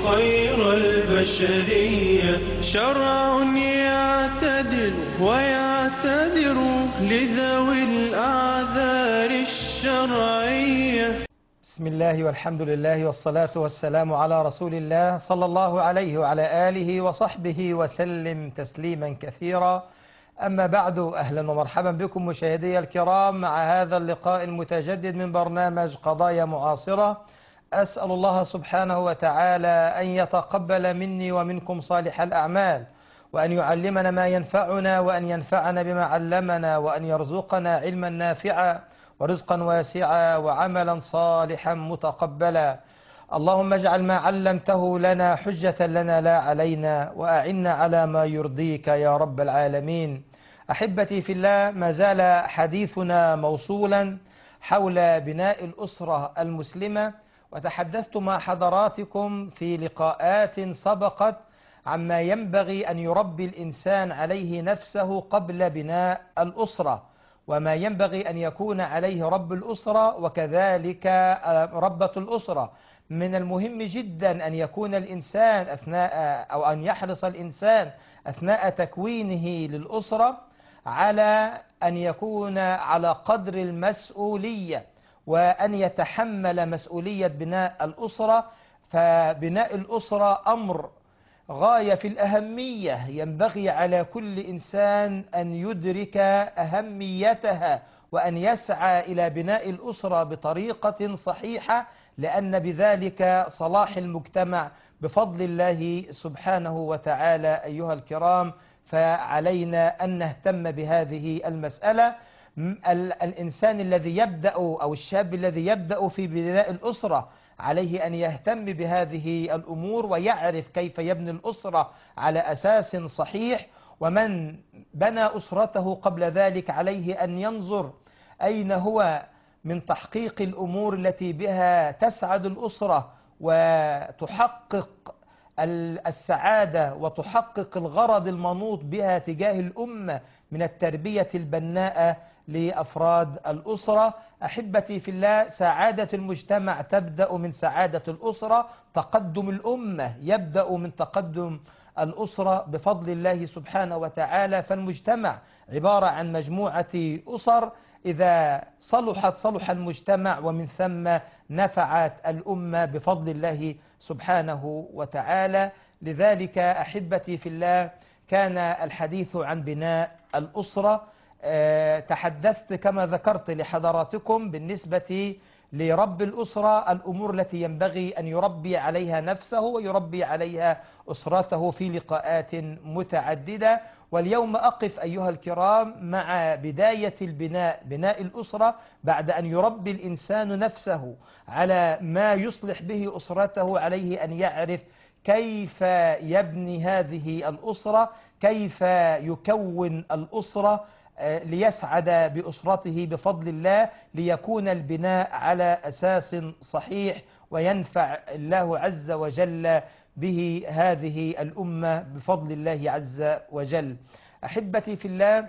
خير البشرية، شرع يعتدل ويعتذر لذوي الأعذار الشرعية. بسم الله والحمد لله والصلاة والسلام على رسول الله صلى الله عليه وعلى آله وصحبه وسلم تسليما كثيرا. أما بعد، أهلا ومرحبا بكم مشاهدي الكرام مع هذا اللقاء المتجدد من برنامج قضايا معاصرة. أسأل الله سبحانه وتعالى أن يتقبل مني ومنكم صالح الأعمال، وأن يعلمنا ما ينفعنا، وأن ينفعنا بما علمنا، وأن يرزقنا علما نافعا ورزقا واسعا وعملا صالحا متقبلا. اللهم اجعل ما علمته لنا حجة لنا لا علينا، وأعنا على ما يرضيك يا رب العالمين. أحبتي في الله، ما زال حديثنا موصولا حول بناء الأسرة المسلمة، وتحدثت مع حضراتكم في لقاءات سبقت عما ينبغي أن يربي الإنسان عليه نفسه قبل بناء الأسرة، وما ينبغي أن يكون عليه رب الأسرة وكذلك ربة الأسرة. من المهم جدا أن يكون الإنسان أو أن يحرص الإنسان أثناء تكوينه للأسرة على أن يكون على قدر المسؤولية، وأن يتحمل مسؤولية بناء الأسرة. فبناء الأسرة أمر غاية في الأهمية، ينبغي على كل إنسان أن يدرك أهميتها وأن يسعى إلى بناء الأسرة بطريقة صحيحة، لأن بذلك صلاح المجتمع بفضل الله سبحانه وتعالى. أيها الكرام، فعلينا أن نهتم بهذه المسألة. الإنسان الذي يبدأ أو الشاب الذي يبدأ في بناء الأسرة عليه أن يهتم بهذه الأمور ويعرف كيف يبني الأسرة على أساس صحيح. ومن بنى أسرته قبل ذلك عليه أن ينظر أين هو من تحقيق الأمور التي بها تسعد الأسرة وتحقق السعادة وتحقق الغرض المنوط بها تجاه الأمة من التربية البناءة لأفراد الأسرة. أحبتي في الله، سعادة المجتمع تبدأ من سعادة الأسرة، تقدم الأمة يبدأ من تقدم الأسرة بفضل الله سبحانه وتعالى. فالمجتمع عبارة عن مجموعة أسر، إذا صلحت صلح المجتمع، ومن ثم نفعت الأمة بفضل الله سبحانه وتعالى. لذلك أحبتي في الله، كان الحديث عن بناء الأسرة. تحدثت كما ذكرت لحضراتكم بالنسبة لرب الأسرة الأمور التي ينبغي أن يربي عليها نفسه ويربي عليها أسرته في لقاءات متعددة. واليوم أقف أيها الكرام مع بداية بناء الأسرة، بعد أن يربي الإنسان نفسه على ما يصلح به أسرته. عليه أن يعرف كيف يبني هذه الأسرة، كيف يكون الأسرة ليسعد بأسرته بفضل الله، ليكون البناء على أساس صحيح وينفع الله عز وجل به هذه الأمة بفضل الله عز وجل. أحبتي في الله،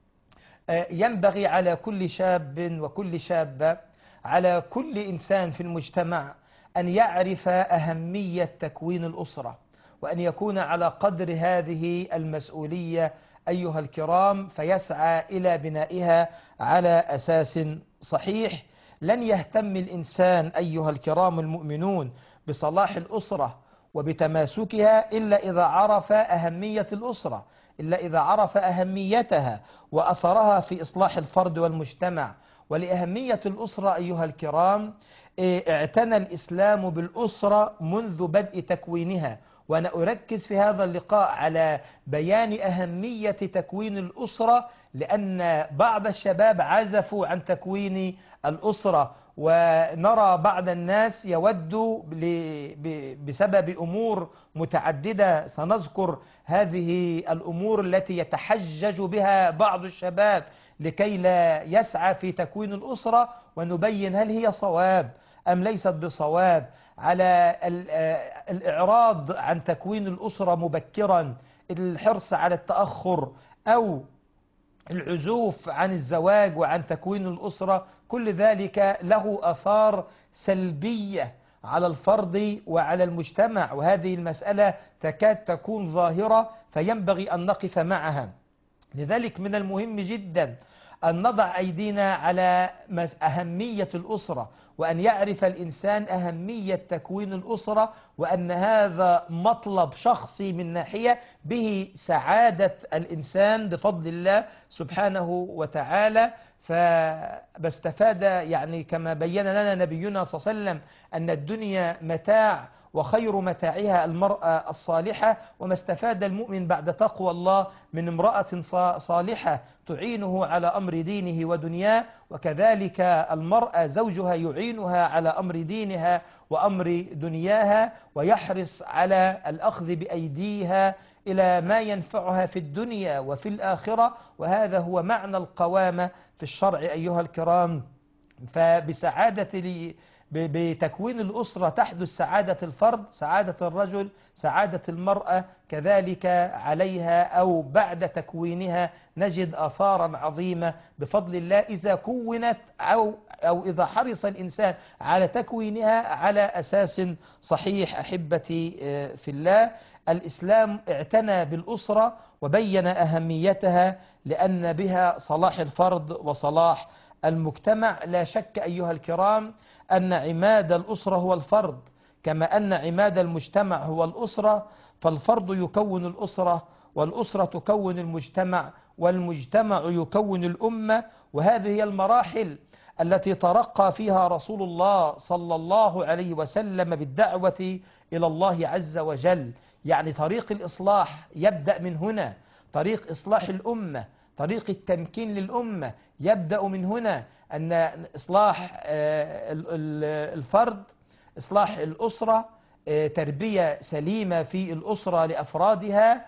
ينبغي على كل شاب وكل شابة، على كل إنسان في المجتمع، أن يعرف أهمية تكوين الأسرة، وأن يكون على قدر هذه المسؤولية أيها الكرام، فيسعى إلى بنائها على أساس صحيح. لن يهتم الإنسان أيها الكرام المؤمنون بصلاح الأسرة وبتماسكها إلا إذا عرف أهمية الأسرة، إلا إذا عرف أهميتها وأثرها في إصلاح الفرد والمجتمع. ولأهمية الأسرة أيها الكرام، اعتنى الإسلام بالأسرة منذ بدء تكوينها. وأنا أركز في هذا اللقاء على بيان أهمية تكوين الأسرة، لأن بعض الشباب عزفوا عن تكوين الأسرة، ونرى بعض الناس يود بسبب أمور متعددة. سنذكر هذه الأمور التي يتحجج بها بعض الشباب لكي لا يسعى في تكوين الأسرة، ونبين هل هي صواب أم ليست بصواب. على الإعراض عن تكوين الأسرة مبكرا، الحرص على التأخر أو العزوف عن الزواج وعن تكوين الأسرة، كل ذلك له آثار سلبية على الفرد وعلى المجتمع، وهذه المسألة تكاد تكون ظاهرة فينبغي أن نقف معها. لذلك من المهم جدا أن نضع أيدينا على أهمية الأسرة، وأن يعرف الإنسان أهمية تكوين الأسرة، وأن هذا مطلب شخصي من ناحية به سعادة الإنسان بفضل الله سبحانه وتعالى. فبستفاد يعني كما بين لنا نبينا صلى الله عليه وسلم أن الدنيا متاع وخير متاعها المرأة الصالحة، وما استفاد المؤمن بعد تقوى الله من امرأة صالحة تعينه على أمر دينه ودنياه، وكذلك المرأة زوجها يعينها على أمر دينها وأمر دنياها، ويحرص على الأخذ بأيديها إلى ما ينفعها في الدنيا وفي الآخرة. وهذا هو معنى القوامة في الشرع أيها الكرام. بتكوين الأسرة تحدث سعادة الفرد، سعادة الرجل، سعادة المرأة كذلك عليها، أو بعد تكوينها نجد آثارا عظيمة بفضل الله إذا كونت أو إذا حرص الإنسان على تكوينها على أساس صحيح. أحبتي في الله، الإسلام اعتنى بالأسرة وبين أهميتها لأن بها صلاح الفرد وصلاح المجتمع. لا شك أيها الكرام أن عماد الأسرة هو الفرد، كما أن عماد المجتمع هو الأسرة، فالفرد يكون الأسرة، والأسرة تكون المجتمع، والمجتمع يكون الأمة. وهذه هي المراحل التي ترقى فيها رسول الله صلى الله عليه وسلم بالدعوة إلى الله عز وجل. يعني طريق الإصلاح يبدأ من هنا، طريق إصلاح الأمة، طريق التمكين للأمة يبدأ من هنا، أن إصلاح الفرد، إصلاح الأسرة، تربية سليمة في الأسرة لأفرادها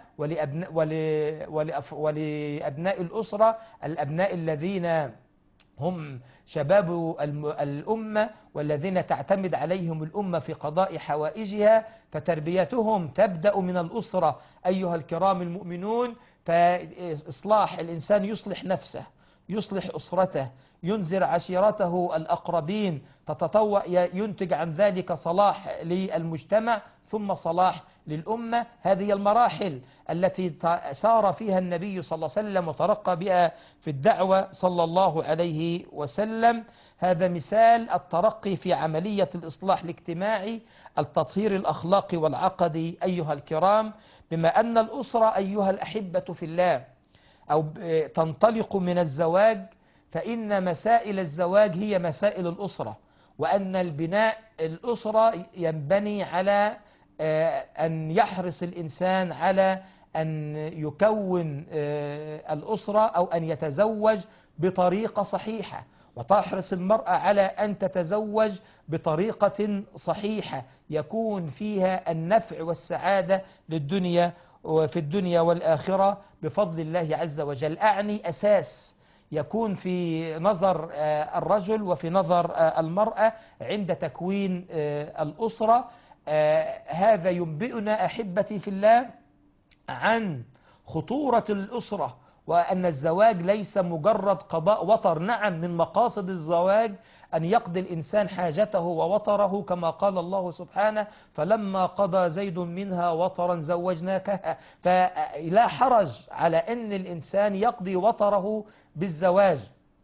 ولأبناء الأسرة، الأبناء الذين هم شباب الأمة والذين تعتمد عليهم الأمة في قضاء حوائجها، فتربيتهم تبدأ من الأسرة أيها الكرام المؤمنون. فإصلاح الإنسان يصلح نفسه، يصلح أسرته، ينذر عشيرته الأقربين، ينتج عن ذلك صلاح للمجتمع ثم صلاح للأمة. هذه المراحل التي سار فيها النبي صلى الله عليه وسلم وترقى بها في الدعوة صلى الله عليه وسلم. هذا مثال الترقي في عملية الإصلاح الاجتماعي، التطهير الأخلاقي والعقدي أيها الكرام. بما أن الأسرة أيها الأحبة في الله أو تنطلق من الزواج، فإن مسائل الزواج هي مسائل الأسرة، وأن البناء الأسرة ينبني على أن يحرص الإنسان على أن يكون الأسرة أو أن يتزوج بطريقة صحيحة، وتحرص المرأة على أن تتزوج بطريقة صحيحة يكون فيها النفع والسعادة للدنيا وفي الدنيا والآخرة بفضل الله عز وجل. أعني أساس يكون في نظر الرجل وفي نظر المرأة عند تكوين الأسرة. هذا ينبئنا أحبتي في الله عن خطورة الأسرة، وأن الزواج ليس مجرد قضاء وطر. نعم، من مقاصد الزواج أن يقضي الإنسان حاجته ووطره، كما قال الله سبحانه: فلما قضى زيد منها وطرا زوجناكها. فلا حرج على أن الإنسان يقضي وطره بالزواج،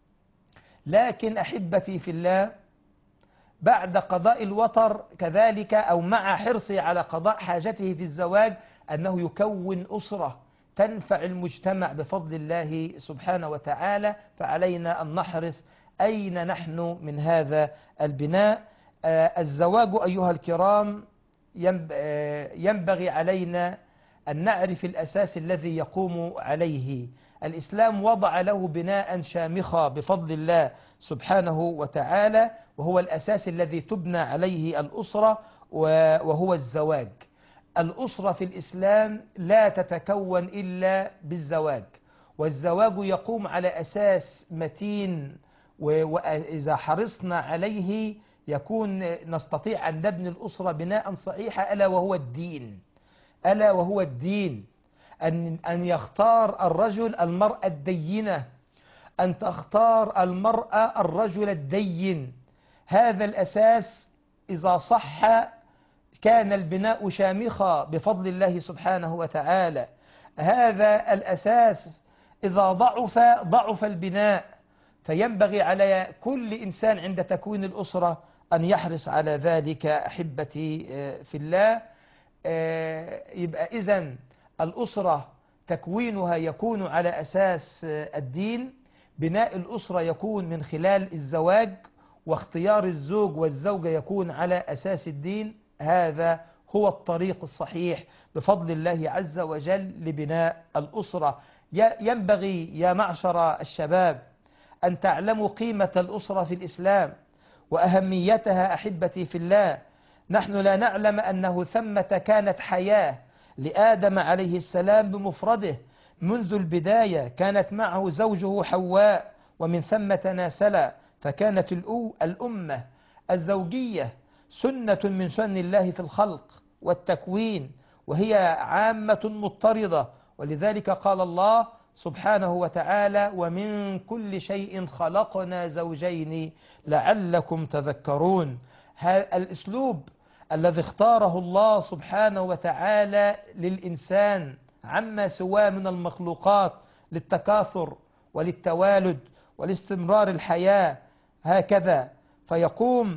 لكن أحبتي في الله بعد قضاء الوطر كذلك أو مع حرصه على قضاء حاجته في الزواج أنه يكون أسرة تنفع المجتمع بفضل الله سبحانه وتعالى. فعلينا أن نحرص أين نحن من هذا البناء. الزواج أيها الكرام ينبغي علينا أن نعرف الأساس الذي يقوم عليه. الإسلام وضع له بناء شامخا بفضل الله سبحانه وتعالى، وهو الأساس الذي تبنى عليه الأسرة، وهو الزواج. الأسرة في الإسلام لا تتكون إلا بالزواج، والزواج يقوم على أساس متين، وإذا حرصنا عليه يكون نستطيع أن نبني الأسرة بناء صحيحا، ألا وهو الدين. ألا وهو الدين، أن يختار الرجل المرأة الدينة، أن تختار المرأة الرجل الدين. هذا الأساس إذا صح كان البناء شامخا بفضل الله سبحانه وتعالى. هذا الأساس إذا ضعف البناء، فينبغي على كل إنسان عند تكوين الأسرة أن يحرص على ذلك أحبتي في الله. يبقى إذن الأسرة تكوينها يكون على أساس الدين. بناء الأسرة يكون من خلال الزواج، واختيار الزوج والزوجة يكون على أساس الدين. هذا هو الطريق الصحيح بفضل الله عز وجل لبناء الأسرة. ينبغي يا معشر الشباب أن تعلموا قيمة الأسرة في الإسلام وأهميتها أحبتي في الله. نحن لا نعلم أنه ثمة كانت حياة لآدم عليه السلام بمفرده منذ البداية، كانت معه زوجه حواء، ومن ثم تناسلا، فكانت الأمة الزوجية سنة من سنن الله في الخلق والتكوين، وهي عامة مضطردة. ولذلك قال الله سبحانه وتعالى: ومن كل شيء خلقنا زوجين لعلكم تذكرون. هذا الأسلوب الذي اختاره الله سبحانه وتعالى للإنسان عما سواه من المخلوقات للتكاثر وللتوالد ولاستمرار الحياة، هكذا فيقوم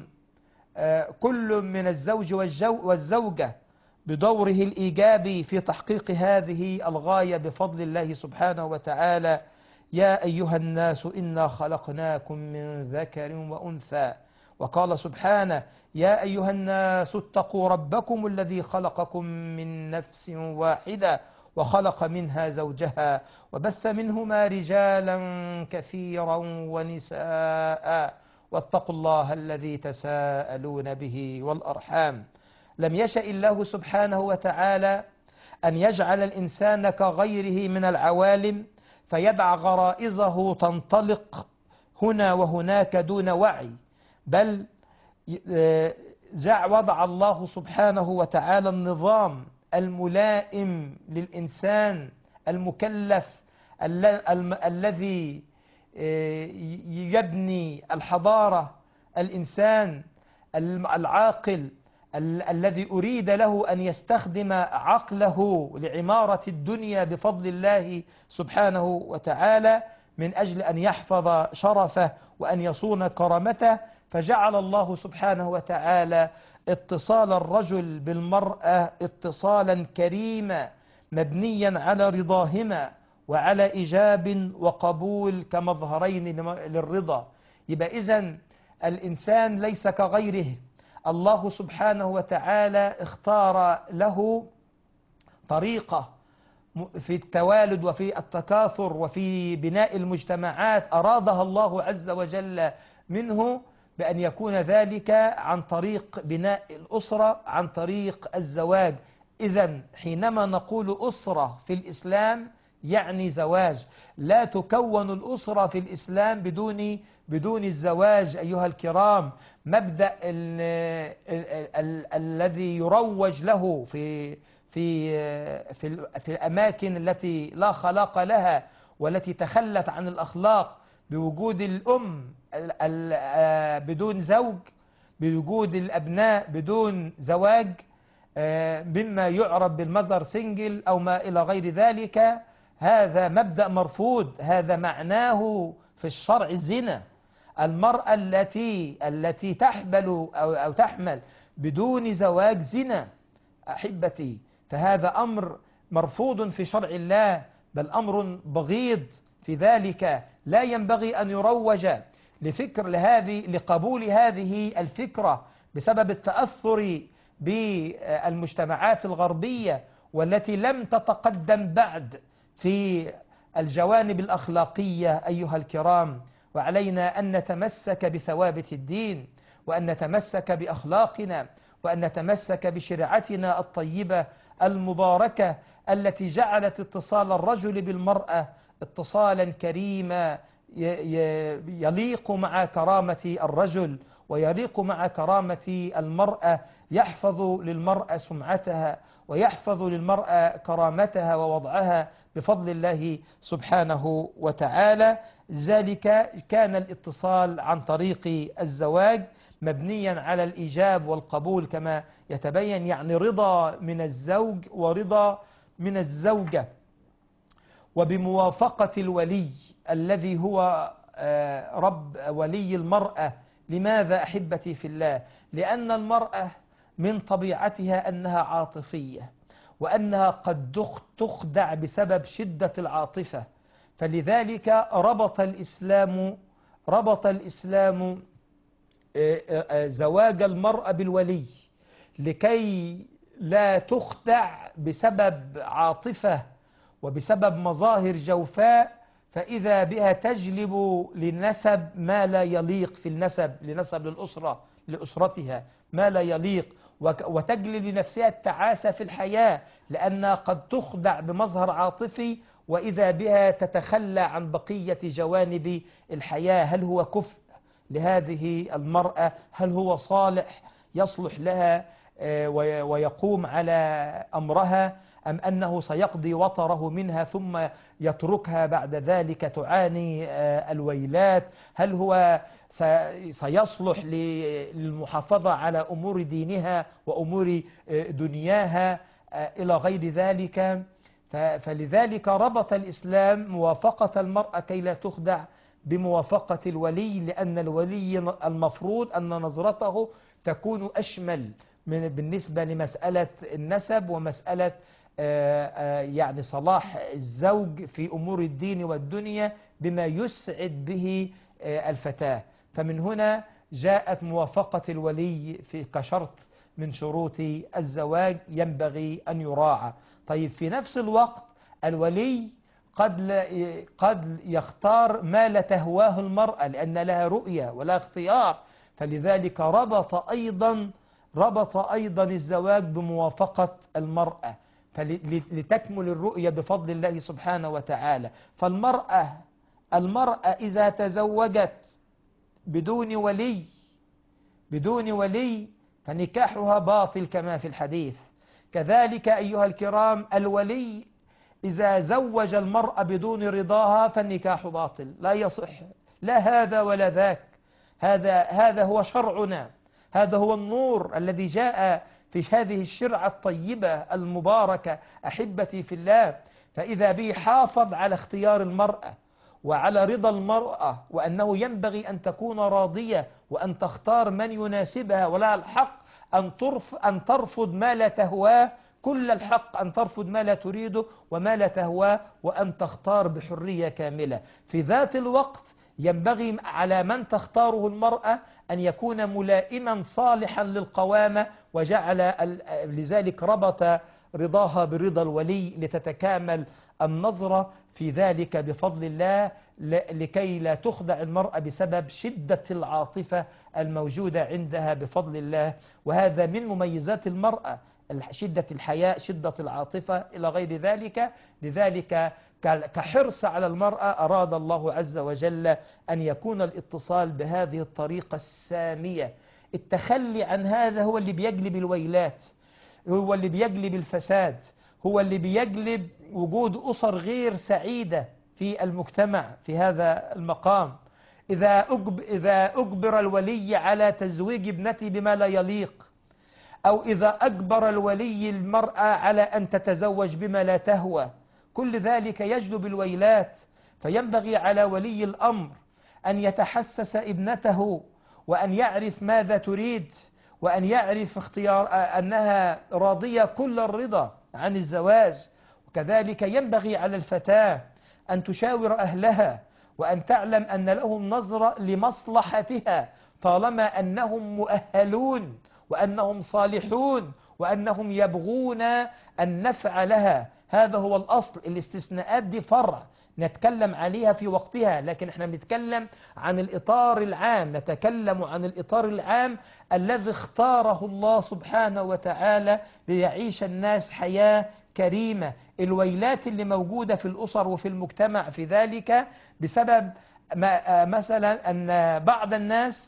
كل من الزوج والزوجة بدوره الإيجابي في تحقيق هذه الغاية بفضل الله سبحانه وتعالى. يا أيها الناس إنا خلقناكم من ذكر وأنثى، وقال سبحانه: يا أيها الناس اتقوا ربكم الذي خلقكم من نفس واحدة وخلق منها زوجها وبث منهما رجالا كثيرا ونساء واتقوا الله الذي تساءلون به والأرحام. لم يشأ الله سبحانه وتعالى أن يجعل الإنسان كغيره من العوالم فيدع غرائزه تنطلق هنا وهناك دون وعي، بل وضع الله سبحانه وتعالى النظام الملائم للإنسان المكلف الذي يبني الحضارة، الإنسان العاقل الذي أريد له أن يستخدم عقله لعمارة الدنيا بفضل الله سبحانه وتعالى من أجل أن يحفظ شرفه وأن يصون كرامته. فجعل الله سبحانه وتعالى اتصال الرجل بالمرأة اتصالا كريما مبنيا على رضاهما وعلى إيجاب وقبول كمظهرين للرضا. يبقى إذن الإنسان ليس كغيره. الله سبحانه وتعالى اختار له طريقة في التوالد وفي التكاثر وفي بناء المجتمعات أرادها الله عز وجل منه بأن يكون ذلك عن طريق بناء الأسرة، عن طريق الزواج. إذن حينما نقول أسرة في الإسلام يعني زواج. لا تكون الأسرة في الإسلام بدون الزواج أيها الكرام. مبدأ الذي يروج له في الأماكن التي لا خلاق لها والتي تخلت عن الأخلاق بوجود الأم بدون زوج، بوجود الأبناء بدون زواج، مما يعرف بالمذر سنجل أو ما إلى غير ذلك. هذا مبدأ مرفوض. هذا معناه في الشرع الزنا. المرأة التي تحبل أو تحمل بدون زواج زنا أحبتي. فهذا أمر مرفوض في شرع الله، بل أمر بغيض في ذلك. لا ينبغي أن يروج لقبول هذه الفكرة بسبب التأثر بالمجتمعات الغربية والتي لم تتقدم بعد في الجوانب الأخلاقية أيها الكرام. وعلينا أن نتمسك بثوابت الدين، وأن نتمسك بأخلاقنا، وأن نتمسك بشريعتنا الطيبة المباركة التي جعلت اتصال الرجل بالمرأة اتصالا كريما يليق مع كرامة الرجل ويليق مع كرامة المرأة، يحفظ للمرأة سمعتها ويحفظ للمرأة كرامتها ووضعها بفضل الله سبحانه وتعالى. ذلك كان الاتصال عن طريق الزواج. مبنيا على الإيجاب والقبول كما يتبين، يعني رضا من الزوج ورضا من الزوجة، وبموافقة الولي الذي هو رب ولي المرأة. لماذا أحبتي في الله؟ لأن المرأة من طبيعتها أنها عاطفية، وأنها قد تخدع بسبب شدة العاطفة. فلذلك ربط الإسلام زواج المرأة بالولي، لكي لا تخدع بسبب عاطفة وبسبب مظاهر جوفاء، فإذا بها تجلب للنسب ما لا يليق في لنسب للأسرة لأسرتها ما لا يليق، وتجلب لنفسها التعاسة في الحياة، لأنها قد تخدع بمظهر عاطفي، وإذا بها تتخلى عن بقية جوانب الحياة. هل هو كفء لهذه المرأة؟ هل هو صالح يصلح لها ويقوم على أمرها، أم أنه سيقضي وطره منها ثم يتركها بعد ذلك تعاني الويلات؟ هل هو سيصلح للمحافظة على أمور دينها وأمور دنياها إلى غير ذلك؟ فلذلك ربط الإسلام موافقة المرأة كي لا تخدع بموافقة الولي، لأن الولي المفروض أن نظرته تكون أشمل بالنسبة لمسألة النسب ومسألة يعني صلاح الزوج في أمور الدين والدنيا بما يسعد به الفتاة. فمن هنا جاءت موافقة الولي كشرط من شروط الزواج ينبغي أن يراعى. طيب في نفس الوقت الولي قد يختار ما لا تهواه المرأة، لأن لها رؤية ولا اختيار، فلذلك ربط أيضا الزواج بموافقة المرأة لتكمل الرؤية بفضل الله سبحانه وتعالى. المرأة إذا تزوجت بدون ولي فنكاحها باطل كما في الحديث. كذلك أيها الكرام الولي إذا زوج المرأة بدون رضاها فالنكاح باطل لا يصح، لا هذا ولا ذاك. هذا هو شرعنا، هذا هو النور الذي جاء في هذه الشرعة الطيبة المباركة أحبتي في الله. فإذا به حافظ على اختيار المرأة وعلى رضا المرأة، وأنه ينبغي أن تكون راضية وأن تختار من يناسبها، ولا الحق أن ترفض ما لا تهواه، كل الحق أن ترفض ما لا تريده وما لا تهواه، وأن تختار بحرية كاملة. في ذات الوقت ينبغي على من تختاره المرأة أن يكون ملائما صالحا للقوامة، وجعل لذلك ربط رضاها برضا الولي لتتكامل النظرة في ذلك بفضل الله، لكي لا تخدع المرأة بسبب شدة العاطفة الموجودة عندها بفضل الله. وهذا من مميزات المرأة، شدة الحياء، شدة العاطفة إلى غير ذلك. لذلك كحرص على المرأة أراد الله عز وجل أن يكون الاتصال بهذه الطريقة السامية. التخلي عن هذا هو اللي بيجلب الويلات، هو اللي بيجلب الفساد، هو اللي بيجلب وجود أسر غير سعيدة في المجتمع في هذا المقام. إذا أجبر الولي على تزويج ابنته بما لا يليق، أو إذا أجبر الولي المرأة على أن تتزوج بما لا تهوى، كل ذلك يجلب الويلات. فينبغي على ولي الأمر أن يتحسس ابنته، وأن يعرف ماذا تريد، وأن يعرف اختيار أنها راضية كل الرضا عن الزواج. وكذلك ينبغي على الفتاة أن تشاور أهلها، وأن تعلم أن لهم نظرة لمصلحتها، طالما أنهم مؤهلون وأنهم صالحون وأنهم يبغون النفع لها. هذا هو الأصل. الاستثناءات دي فرع نتكلم عليها في وقتها، لكن احنا بنتكلم عن الإطار العام، نتكلم عن الإطار العام الذي اختاره الله سبحانه وتعالى ليعيش الناس حياة كريمة. الويلات اللي موجودة في الأسر وفي المجتمع في ذلك بسبب مثلا أن بعض الناس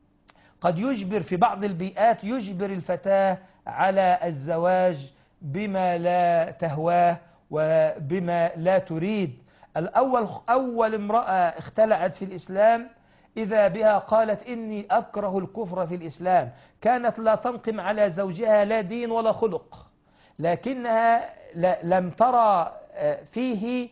قد يجبر في بعض البيئات يجبر الفتاة على الزواج بما لا تهواه وبما لا تريد. أول امرأة اختلعت في الإسلام إذا بها قالت إني أكره الكفر في الإسلام. كانت لا تنقم على زوجها لا دين ولا خلق، لكنها لم ترى فيه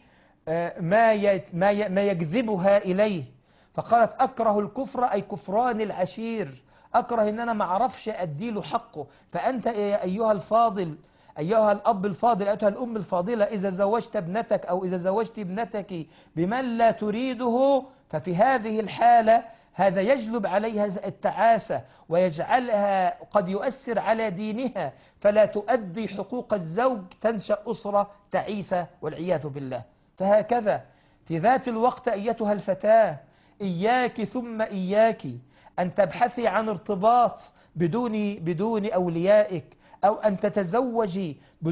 ما يجذبها إليه، فقالت أكره الكفر أي كفران العشير، أكره إن أنا ما أعرفش أديله حقه. فأنت أيها الفاضل، أيها الأب الفاضل، أيها الأم الفاضلة، إذا زوجت ابنتك أو إذا زوجت ابنتك بمن لا تريده، ففي هذه الحالة هذا يجلب عليها التعاسة ويجعلها قد يؤثر على دينها، فلا تؤدي حقوق الزوج، تنشأ أسرة تعيسة والعياذ بالله. فهكذا في ذات الوقت أيتها الفتاة، إياك ثم إياك أن تبحثي عن ارتباط بدون أوليائك، أو أن تتزوجي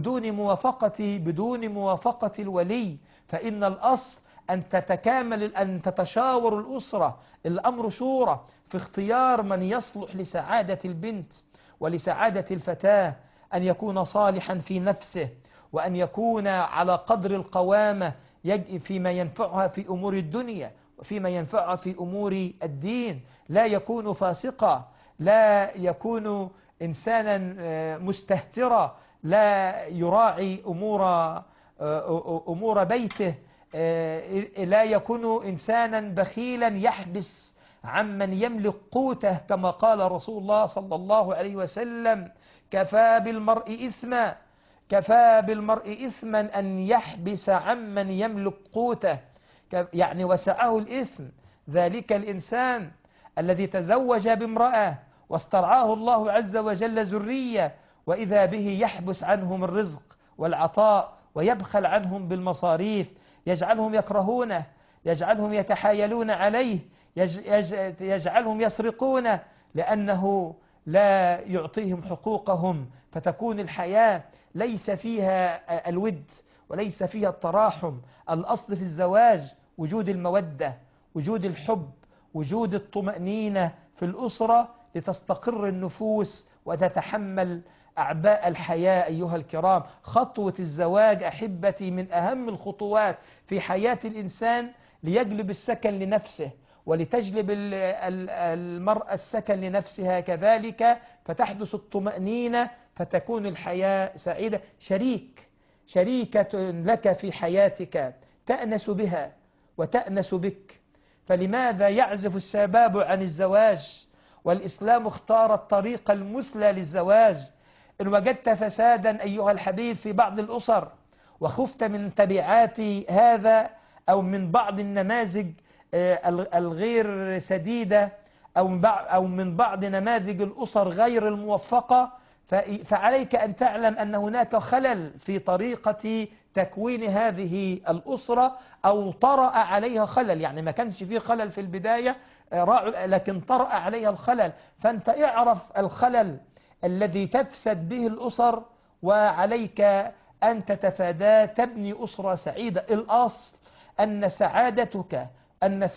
بدون موافقة الولي، فإن الأصل أن تتشاور الأسرة، الأمر شورى في اختيار من يصلح لسعادة البنت ولسعادة الفتاة، أن يكون صالحا في نفسه، وأن يكون على قدر القوامة فيما ينفعها في أمور الدنيا وفيما ينفعها في أمور الدين، لا يكون فاسقا، لا يكون إنسانا مستهترا، لا يراعي أمور بيته، لا يكون إنسانا بخيلا يحبس عمن يملك قوته، كما قال رسول الله صلى الله عليه وسلم: كفى بالمرء إثما أن يحبس عمن يملك قوته، يعني وسعه الإثم ذلك الإنسان الذي تزوج بامرأة واسترعاه الله عز وجل ذرية، وإذا به يحبس عنهم الرزق والعطاء ويبخل عنهم بالمصاريف، يجعلهم يكرهونه، يجعلهم يتحايلون عليه، يجعلهم يسرقونه، لأنه لا يعطيهم حقوقهم، فتكون الحياة ليس فيها الود وليس فيها التراحم. الأصل في الزواج وجود المودة، وجود الحب، وجود الطمأنينة في الأسرة لتستقر النفوس وتتحمل أعباء الحياة. أيها الكرام، خطوة الزواج أحبتي من أهم الخطوات في حياة الإنسان، ليجلب السكن لنفسه ولتجلب المرأة السكن لنفسها كذلك، فتحدث الطمأنينة، فتكون الحياة سعيدة. شريكة لك في حياتك تأنس بها وتأنس بك. فلماذا يعزف الشباب عن الزواج والإسلام اختار الطريق المثلى للزواج؟ إن وجدت فسادا أيها الحبيب في بعض الأسر وخفت من تبعات هذا، أو من بعض النماذج الغير سديدة، أو من بعض نماذج الأسر غير الموفقة، فعليك أن تعلم أن هناك خلل في طريقة تكوين هذه الأسرة، أو طرأ عليها خلل. يعني ما كانش فيه خلل في البداية لكن طرأ عليها الخلل، فأنت اعرف الخلل الذي تفسد به الأسر، وعليك أن تتفاداه، تبني أسرة سعيدة. الأصل أن سعادتك، أن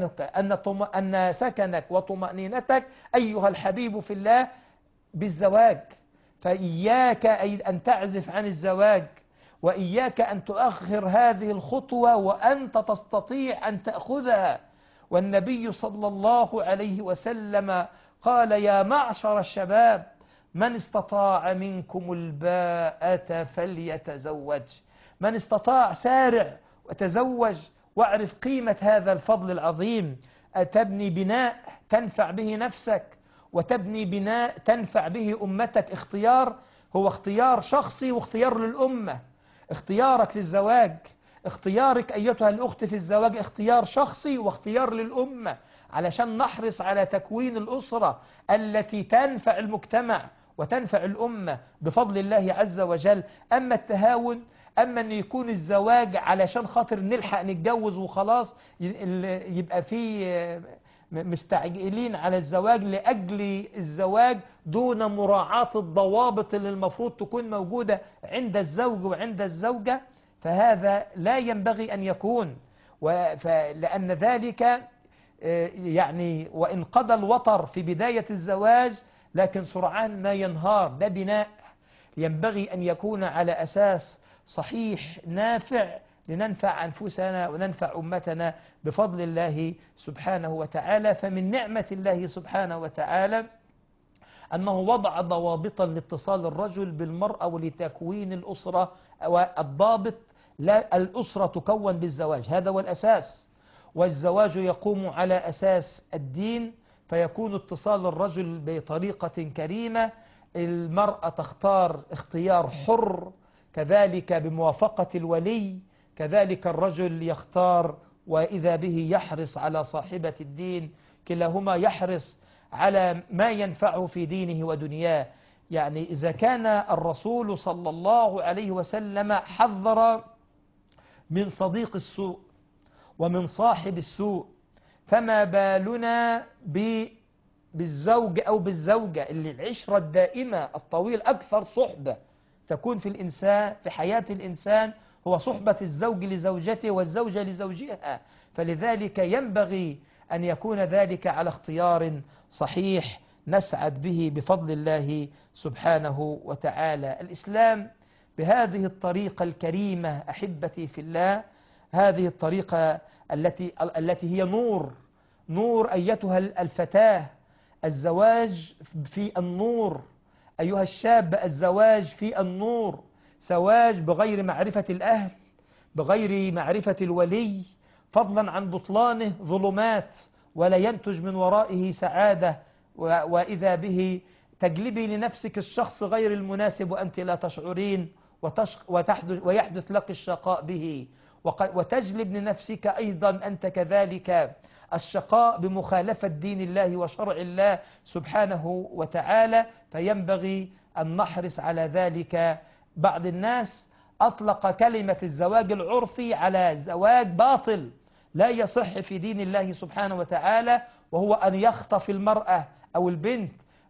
سكنك وطمأنينتك أيها الحبيب في الله بالزواج. فإياك أن تعزف عن الزواج، وإياك أن تؤخر هذه الخطوة وأنت تستطيع أن تأخذها. والنبي صلى الله عليه وسلم قال: يا معشر الشباب، من استطاع منكم الباءة فليتزوج. من استطاع سارع وتزوج، واعرف قيمة هذا الفضل العظيم. تبني بناء تنفع به نفسك، وتبني بناء تنفع به أمتك. هو اختيار شخصي واختيار للأمة. اختيارك للزواج، اختيارك أيتها الأخت في الزواج، اختيار شخصي واختيار للأمة، علشان نحرص على تكوين الأسرة التي تنفع المجتمع وتنفع الأمة بفضل الله عز وجل. أما التهاون، أما أن يكون الزواج علشان خاطر نلحق نتجوز وخلاص، يبقى فيه مستعجلين على الزواج لأجل الزواج دون مراعاة الضوابط اللي المفروض تكون موجودة عند الزوج وعند الزوجة، فهذا لا ينبغي أن يكون. لأن ذلك يعني وإن قضى الوطر في بداية الزواج، لكن سرعان ما ينهار. ده بناء ينبغي أن يكون على أساس صحيح نافع لننفع أنفسنا وننفع أمتنا بفضل الله سبحانه وتعالى. فمن نعمة الله سبحانه وتعالى أنه وضع ضوابطا لاتصال الرجل بالمرأة ولتكوين الأسرة، والضابط لا الأسرة تكون بالزواج، هذا هو الأساس، والزواج يقوم على أساس الدين، فيكون اتصال الرجل بطريقة كريمة، المرأة تختار اختيار حر، كذلك بموافقة الولي، كذلك الرجل يختار وإذا به يحرص على صاحبة الدين، كلاهما يحرص على ما ينفعه في دينه ودنياه. يعني إذا كان الرسول صلى الله عليه وسلم حذر من صديق السوء ومن صاحب السوء، فما بالنا بالزوج أو بالزوجة اللي العشرة الدائمة الطويل أكثر صحبة تكون في الإنسان في حياة الإنسان هو صحبة الزوج لزوجته والزوجة لزوجها. فلذلك ينبغي أن يكون ذلك على اختيار صحيح نسعد به بفضل الله سبحانه وتعالى. الإسلام بهذه الطريقة الكريمة أحبتي في الله، هذه الطريقة التي هي نور أيتها الفتاة، الزواج في النور، أيها الشاب الزواج في النور، زواج بغير معرفة الأهل، بغير معرفة الولي، فضلا عن بطلانه ظلمات ولا ينتج من ورائه سعادة، وإذا به تجلبي لنفسك الشخص غير المناسب وأنت لا تشعرين، ويحدث لك الشقاء به، وتجلب لنفسك أيضا أنت كذلك الشقاء بمخالفة دين الله وشرع الله سبحانه وتعالى. فينبغي أن نحرص على ذلك. بعض الناس أطلق كلمة الزواج العرفي على زواج باطل لا يصح في دين الله سبحانه وتعالى، وهو أن يخطف المرأة أو البنت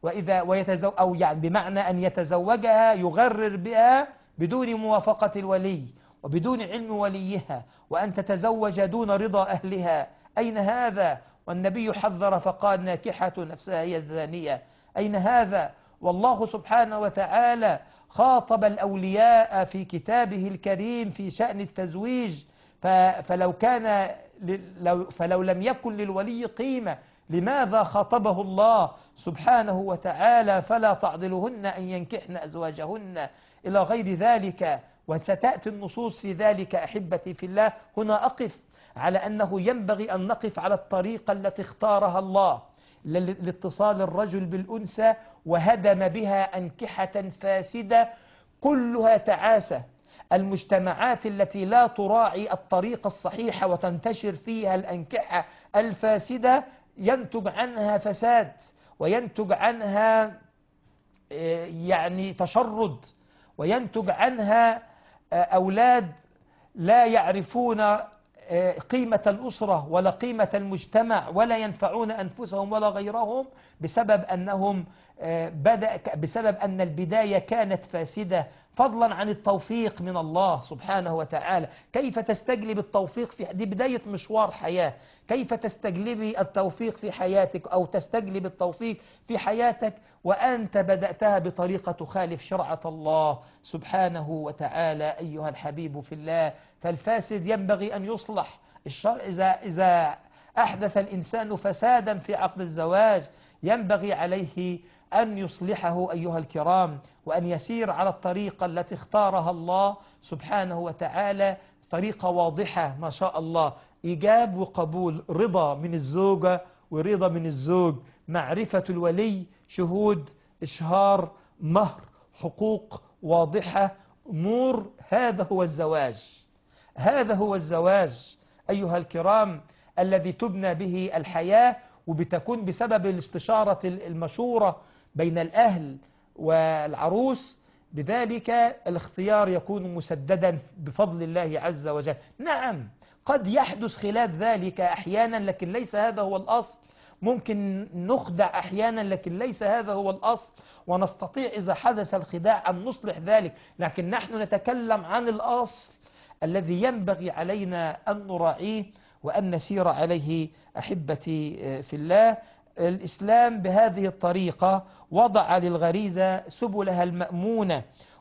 أو يعني بمعنى أن يتزوجها يغرر بها بدون موافقة الولي وبدون علم وليها، وأن تتزوج دون رضا أهلها. أين هذا؟ والنبي حذر فقال ناكحة نفسها هي الزانية. أين هذا؟ والله سبحانه وتعالى خاطب الأولياء في كتابه الكريم في شأن التزويج، فلو لم يكن للولي قيمة لماذا خاطبه الله سبحانه وتعالى؟ فلا تعضلهن أن ينكحن أزواجهن إلى غير ذلك، وستأتي النصوص في ذلك أحبتي في الله. هنا أقف على أنه ينبغي أن نقف على الطريقة التي اختارها الله لاتصال الرجل بالأنثى، وهدم بها أنكحة فاسدة كلها تعاسة. المجتمعات التي لا تراعي الطريقة الصحيحة وتنتشر فيها الأنكحة الفاسدة ينتج عنها فساد، وينتج عنها يعني تشرد، وينتج عنها أولاد لا يعرفون قيمة الأسرة ولا قيمة المجتمع ولا ينفعون أنفسهم ولا غيرهم، بسبب أن البداية كانت فاسدة، فضلا عن التوفيق من الله سبحانه وتعالى. كيف تستجلب التوفيق دي بداية مشوار حياة، كيف تستجلبي التوفيق في حياتك أو تستجلب التوفيق في حياتك وأنت بدأتها بطريقة تخالف شرعة الله سبحانه وتعالى أيها الحبيب في الله. فالفاسد ينبغي أن يصلح. إذا أحدث الإنسان فسادا في عقد الزواج ينبغي عليه أن يصلحه أيها الكرام، وأن يسير على الطريقة التي اختارها الله سبحانه وتعالى، طريقة واضحة ما شاء الله، إيجاب وقبول، رضا من الزوجة ورضا من الزوج، معرفة الولي، شهود، إشهار، مهر، حقوق واضحة، نور. هذا هو الزواج، هذا هو الزواج أيها الكرام الذي تبنى به الحياة، وبتكون بسبب الاستشارة المشورة بين الأهل والعروس، بذلك الاختيار يكون مسددا بفضل الله عز وجل. نعم قد يحدث خلاف ذلك أحيانا لكن ليس هذا هو الأصل، ممكن نخدع أحيانا لكن ليس هذا هو الأصل، ونستطيع إذا حدث الخداع أن نصلح ذلك، لكن نحن نتكلم عن الأصل الذي ينبغي علينا أن نراعيه وأن نسير عليه أحبتي في الله. الإسلام بهذه الطريقة وضع للغريزة سبلها المأمونة،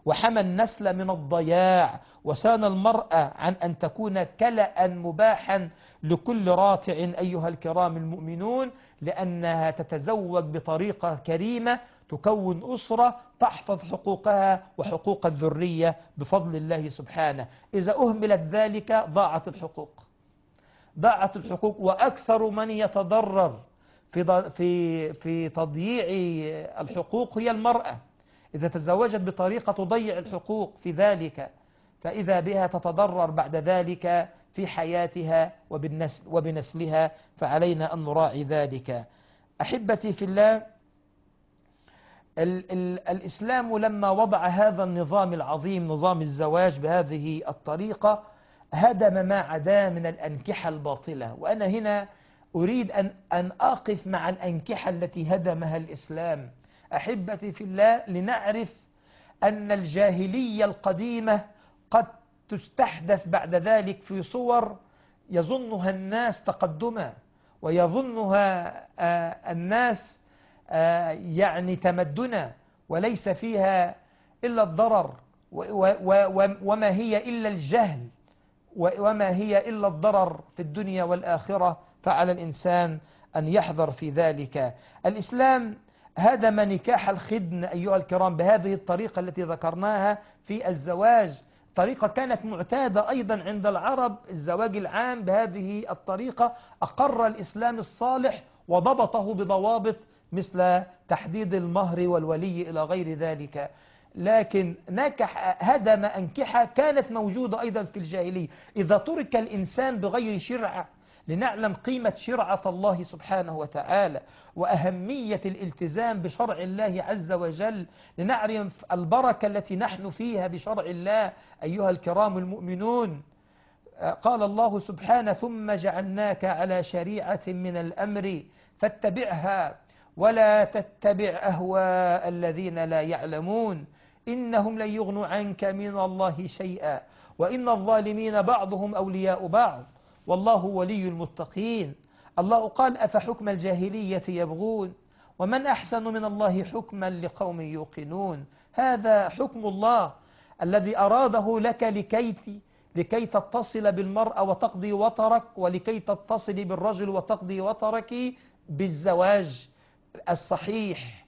وحمى النسل من الضياع، وسان المرأة عن أن تكون كلأ مباحا لكل راتع أيها الكرام المؤمنون، لأنها تتزوج بطريقة كريمة تكون أسرة تحفظ حقوقها وحقوق الذرية بفضل الله سبحانه. إذا أهملت ذلك ضاعت الحقوق، ضاعت الحقوق. وأكثر من يتضرر في تضييع الحقوق هي المرأة. إذا تزوجت بطريقة تضيع الحقوق في ذلك، فإذا بها تتضرر بعد ذلك في حياتها وبنسلها، فعلينا أن نراعي ذلك. أحبتي في الله، الإسلام لما وضع هذا النظام العظيم، نظام الزواج بهذه الطريقة، هدم ما عدا من الأنكحة الباطلة. وأنا هنا أريد أن أقف مع الأنكحة التي هدمها الإسلام. أحبتي في الله، لنعرف أن الجاهلية القديمة قد تستحدث بعد ذلك في صور يظنها الناس تقدما، ويظنها الناس يعني تمدنا، وليس فيها إلا الضرر، وما هي إلا الجهل، وما هي إلا الضرر في الدنيا والآخرة. فعلى الإنسان أن يحذر في ذلك. الإسلام هدم نكاح الخدن أيها الكرام بهذه الطريقة التي ذكرناها في الزواج. طريقة كانت معتادة أيضا عند العرب، الزواج العام بهذه الطريقة. أقر الإسلام الصالح وضبطه بضوابط مثل تحديد المهر والولي إلى غير ذلك. لكن هدم أنكحة كانت موجودة أيضا في الجاهلية. إذا ترك الإنسان بغير شرعة، لنعلم قيمة شرعة الله سبحانه وتعالى وأهمية الالتزام بشرع الله عز وجل، لنعرف البركة التي نحن فيها بشرع الله أيها الكرام المؤمنون. قال الله سبحانه: ثم جعلناك على شريعة من الأمر فاتبعها ولا تتبع أهواء الذين لا يعلمون إنهم لن يغنوا عنك من الله شيئا وإن الظالمين بعضهم أولياء بعض والله ولي المتقين. الله قال: أفحكم الجاهلية يبغون ومن أحسن من الله حكما لقوم يوقنون. هذا حكم الله الذي أراده لك لكي تتصل بالمرأة وتقضي وطرك، ولكي تتصل بالرجل وتقضي وطرك بالزواج الصحيح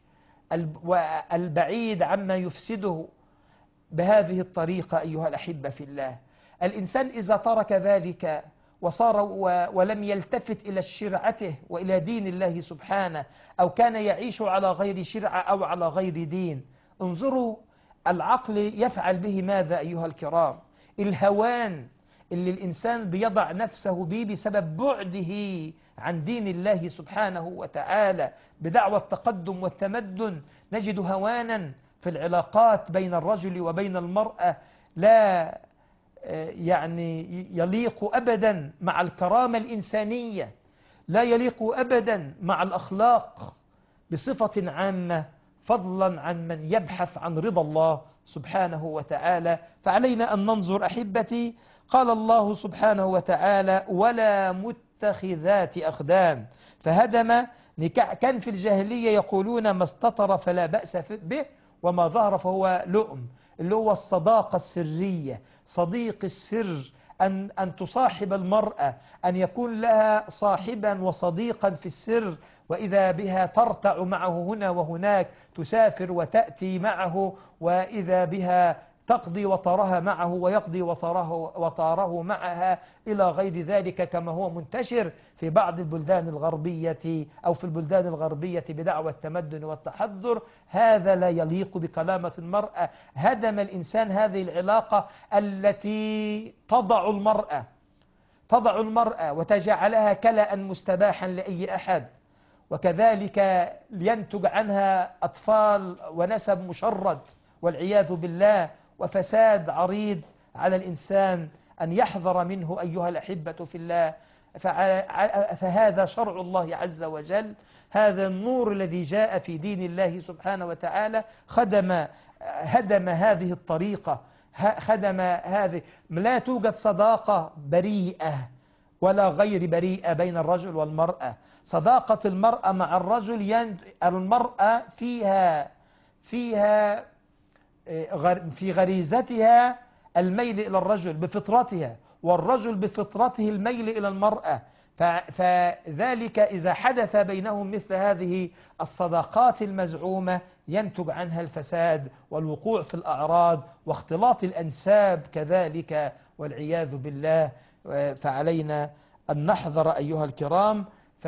البعيد عما يفسده بهذه الطريقة. أيها الأحبة في الله، الإنسان إذا ترك ذلك وصار ولم يلتفت إلى شرعته وإلى دين الله سبحانه، أو كان يعيش على غير شرعة أو على غير دين، انظروا العقل يفعل به ماذا أيها الكرام. الهوان اللي الإنسان بيضع نفسه به بسبب بعده عن دين الله سبحانه وتعالى بدعوى التقدم والتمدن، نجد هوانا في العلاقات بين الرجل وبين المرأة لا يعني يليق أبدا مع الكرامة الإنسانية، لا يليق أبدا مع الأخلاق بصفة عامة، فضلا عن من يبحث عن رضا الله سبحانه وتعالى. فعلينا أن ننظر أحبتي. قال الله سبحانه وتعالى: ولا متخذات أخدان. فهدم نكاح. كان في الجاهلية يقولون: ما استطر فلا بأس به وما ظهر فهو لؤم، اللي هو الصداقة السرية، صديق السر، أن تصاحب المرأة، أن يكون لها صاحبا وصديقا في السر، وإذا بها ترتع معه هنا وهناك، تسافر وتأتي معه، وإذا بها تقضي وطرها معه ويقضي وطاره معها إلى غير ذلك، كما هو منتشر في بعض البلدان الغربية أو في البلدان الغربية بدعوى التمدن والتحضر. هذا لا يليق بكرامة المرأة. هدم الإنسان هذه العلاقة التي تضع المرأة وتجعلها كلأ مستباحا لأي أحد، وكذلك ينتج عنها أطفال ونسب مشرد والعياذ بالله، وفساد عريض على الإنسان أن يحذر منه أيها الأحبة في الله. فهذا شرع الله عز وجل، هذا النور الذي جاء في دين الله سبحانه وتعالى هدم هذه الطريقة، هدم هذه. لا توجد صداقة بريئة ولا غير بريئة بين الرجل والمرأة. صداقة المرأة مع الرجل، المرأة فيها في غريزتها الميل إلى الرجل بفطرتها، والرجل بفطرته الميل إلى المرأة. فذلك إذا حدث بينهم مثل هذه الصداقات المزعومة ينتج عنها الفساد والوقوع في الأعراض واختلاط الأنساب كذلك والعياذ بالله. فعلينا أن نحذر أيها الكرام.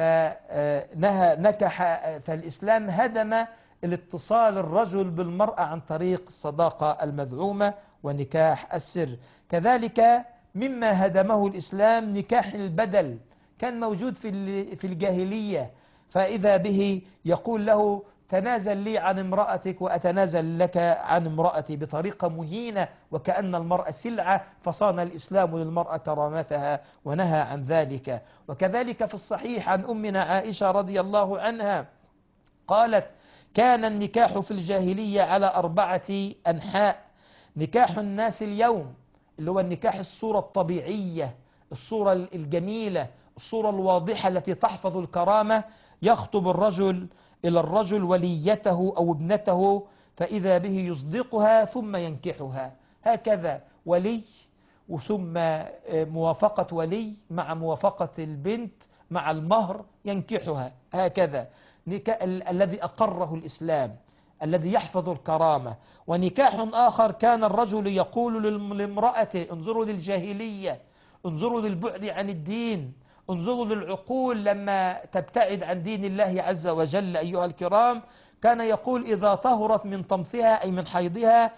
فالإسلام هدم الاتصال الرجل بالمرأة عن طريق الصداقة المذعومة ونكاح السر. كذلك مما هدمه الإسلام نكاح البدل، كان موجود في الجاهلية، فإذا به يقول له تنازل لي عن امرأتك وأتنازل لك عن امرأتي بطريقة مهينة وكأن المرأة سلعة، فصان الإسلام للمرأة كرامتها ونهى عن ذلك. وكذلك في الصحيح عن أمنا عائشة رضي الله عنها قالت كان النكاح في الجاهلية على 4 أنحاء. نكاح الناس اليوم اللي هو النكاح الصورة الطبيعية، الصورة الجميلة، الصورة الواضحة التي تحفظ الكرامة، يخطب الرجل إلى الرجل وليته أو ابنته فإذا به يصدقها ثم ينكحها، هكذا ولي ثم موافقة ولي مع موافقة البنت مع المهر ينكحها، هكذا الذي أقره الإسلام الذي يحفظ الكرامة. ونكاح آخر كان الرجل يقول لامرأته انظروا للجاهلية، انظروا للبعد عن الدين، انظروا للعقول لما تبتعد عن دين الله عز وجل أيها الكرام. كان يقول إذا طهرت من طمثها أي من حيضها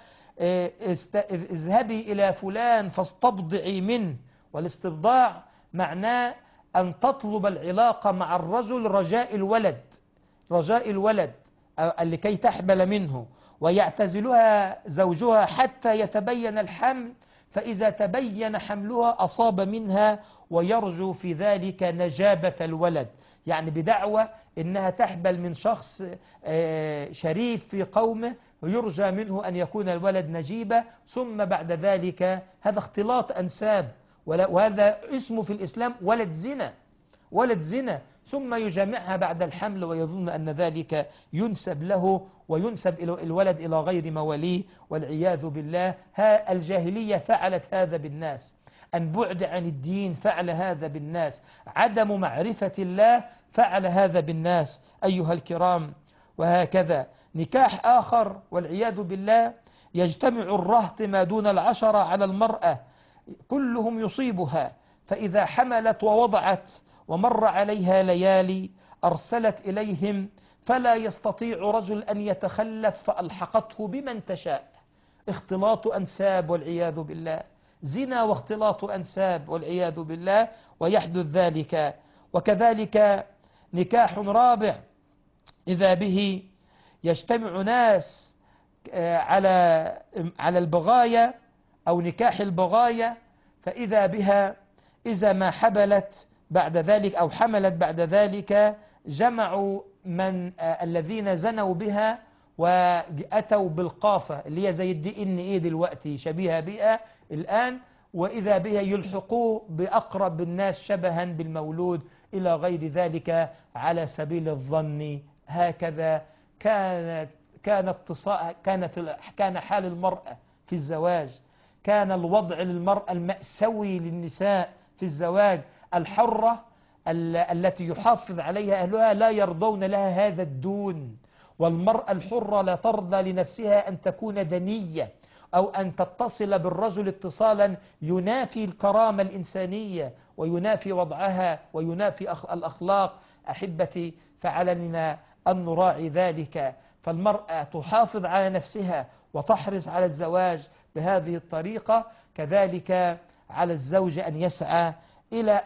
اذهبي إلى فلان فاستبضعي منه. والاستبضاع معناه أن تطلب العلاقة مع الرجل رجاء الولد لكي تحبل منه، ويعتزلها زوجها حتى يتبين الحمل، فإذا تبين حملها أصاب منها ويرجو في ذلك نجابة الولد، يعني بدعوة إنها تحبل من شخص شريف في قومه ويرجى منه أن يكون الولد نجيبة، ثم بعد ذلك هذا اختلاط أنساب، وهذا اسمه في الإسلام ولد زنا، ثم يجامعها بعد الحمل ويظن أن ذلك ينسب له وينسب الولد إلى غير مواليه والعياذ بالله. الجاهلية فعلت هذا بالناس، البعد عن الدين فعل هذا بالناس، عدم معرفة الله فعل هذا بالناس أيها الكرام. وهكذا نكاح آخر والعياذ بالله يجتمع الرهط ما دون 10 على المرأة كلهم يصيبها، فإذا حملت ووضعت ومر عليها ليالي أرسلت إليهم فلا يستطيع رجل أن يتخلف فألحقته بمن تشاء. اختلاط أنساب والعياذ بالله، زنا واختلاط أنساب والعياذ بالله، ويحدث ذلك. وكذلك نكاح رابع إذا به يجتمع ناس على البغاية أو نكاح البغاية، فإذا بها إذا ما حبلت بعد ذلك أو حملت بعد ذلك جمعوا من الذين زنوا بها وأتوا بالقافة اللي هي زي DNA دلوقتي شبيهة بها الآن، وإذا بها يلحقوه بأقرب الناس شبها بالمولود إلى غير ذلك على سبيل الظن. هكذا كان حال المرأة في الزواج، كان الوضع للمرأة المأساوي للنساء في الزواج. الحرة التي يحافظ عليها أهلها لا يرضون لها هذا الدون، والمرأة الحرة لا ترضى لنفسها أن تكون دنية أو أن تتصل بالرجل اتصالا ينافي الكرامة الإنسانية وينافي وضعها وينافي الأخلاق. أحبتي فعلينا أن نراعي ذلك، فالمرأة تحافظ على نفسها وتحرص على الزواج بهذه الطريقة. كذلك على الزوج أن يسعى إلى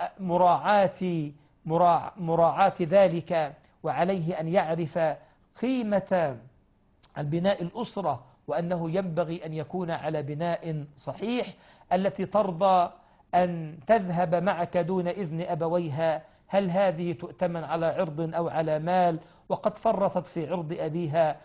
مراعاة ذلك، وعليه أن يعرف قيمة البناء الأسرة وأنه ينبغي أن يكون على بناء صحيح، التي ترضى أن تذهب معك دون إذن أبويها، هل هذه تؤتمن على عرض أو على مال؟ وقد فرطت في عرض أبيها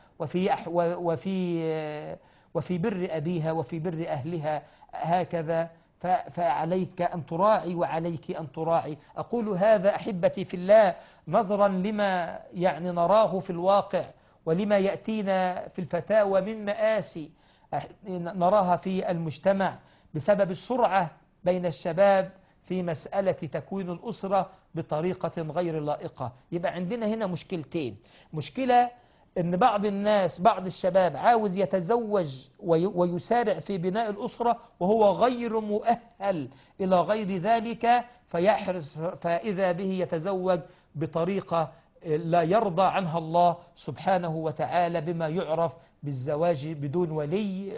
وفي بر أبيها وفي بر أهلها، هكذا فعليك أن تراعي وعليك أن تراعي. أقول هذا أحبتي في الله نظرا لما نراه في الواقع ولما يأتينا في الفتاوى من مآسي نراها في المجتمع بسبب السرعة بين الشباب في مسألة تكوين الأسرة بطريقة غير لائقة. يبقى عندنا هنا مشكلتين: مشكلة ان بعض الناس، بعض الشباب عاوز يتزوج ويسارع في بناء الأسرة وهو غير مؤهل إلى غير ذلك، فيحرص فإذا به يتزوج بطريقة لا يرضى عنها الله سبحانه وتعالى، بما يعرف بالزواج بدون ولي،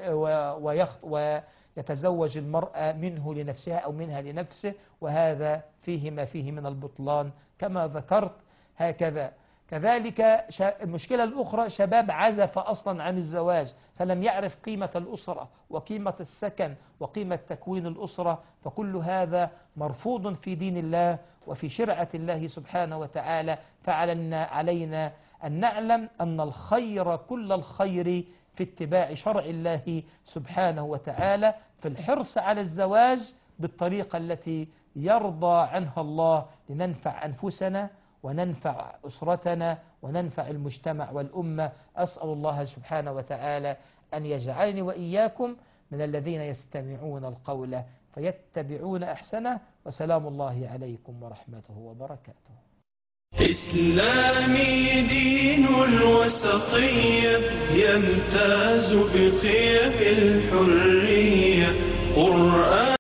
ويتزوج المرأة منه لنفسها أو منها لنفسه، وهذا فيه ما فيه من البطلان كما ذكرت. هكذا كذلك المشكلة الأخرى: شباب عزف أصلا عن الزواج فلم يعرف قيمة الأسرة وقيمة السكن وقيمة تكوين الأسرة، فكل هذا مرفوض في دين الله وفي شرعة الله سبحانه وتعالى. فعلينا أن نعلم أن الخير كل الخير في اتباع شرع الله سبحانه وتعالى، في الحرص على الزواج بالطريقة التي يرضى عنها الله، لننفع أنفسنا وننفع أسرتنا وننفع المجتمع والأمة. أسأل الله سبحانه وتعالى أن يجعلني وإياكم من الذين يستمعون القول فيتبعون أحسنه. وسلام الله عليكم ورحمته وبركاته. إسلامي دين الوسطية يمتاز بقيم الحرية. قرآن